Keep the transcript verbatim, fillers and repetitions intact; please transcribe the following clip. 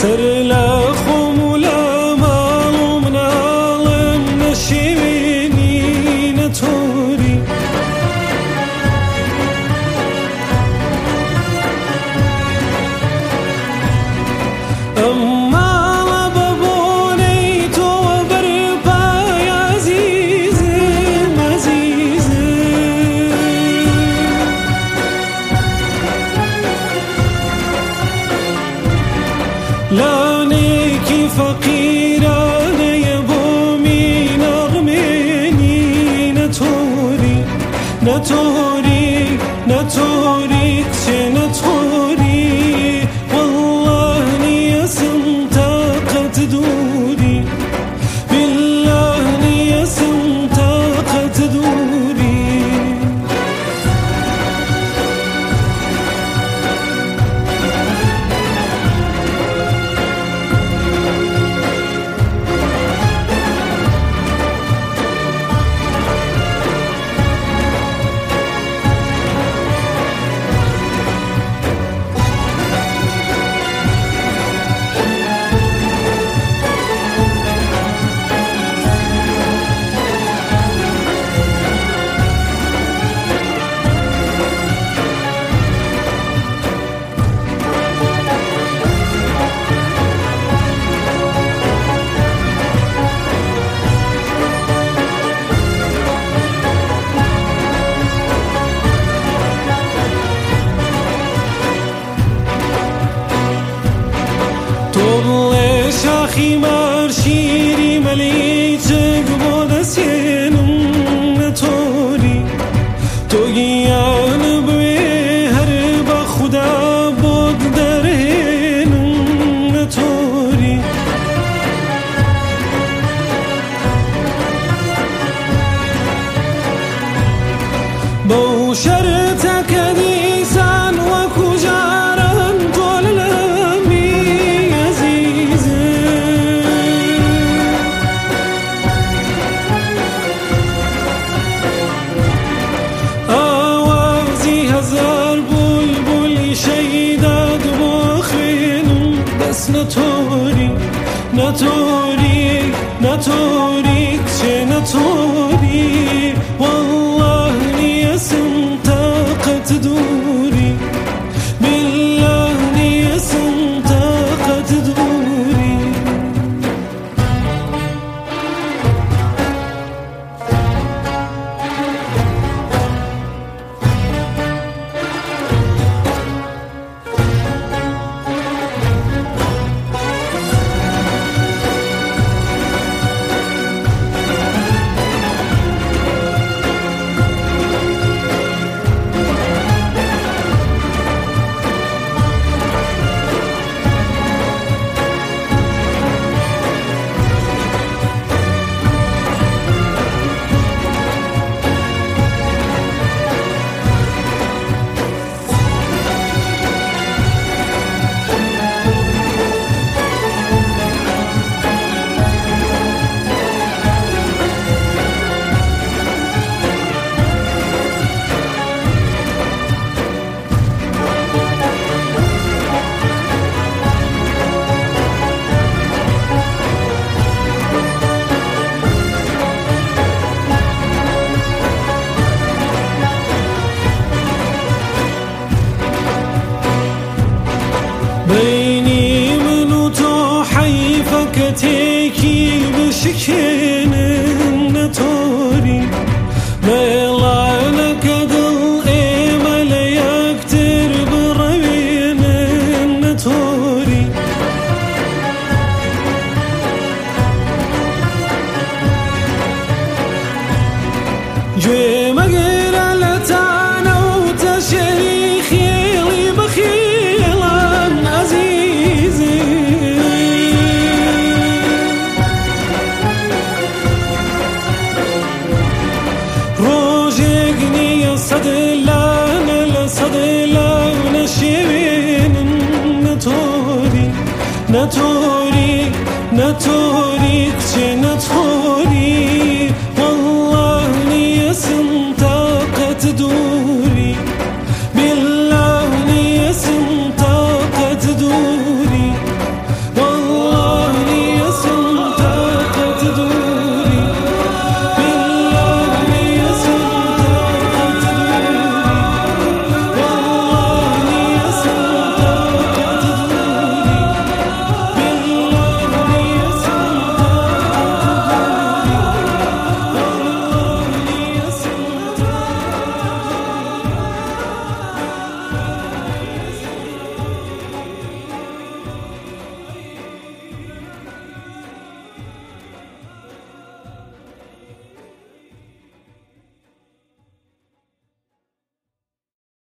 سر لخم ولا مال من عالم نشيني نتوري أما لبابوني تو بربا يا عزيزم عزيزم لانيكي فقيرانة يا بومي نغميني نتوري نتوري نتوري كشي نتوري والله ني سنطاقة دوري بالله ني سنطاقة دوري طول شاخي مارشيري مليتك بود سينم نتوري توگیان بوی هر با خدا بود درهنم نتوري بو شرطك ديسان وكجاران طول الامي عزيزي آوازي هزار بلبل شيداد بخينم بس نتوري نتوري نتوري كشي نتوري والله ني سنطاقة دوري بالله ني سنطاقة دوري بيني من وتو حيفك تيكي بشكين نتوري ميلانك دل ايمل يكتر بروين نتوري جوي مقيرة لتانا وتشري خيلي بخيلا عزيزي روجيقني صدلان لصدلان شوين نتوري نتوري نتوري كشي نتوري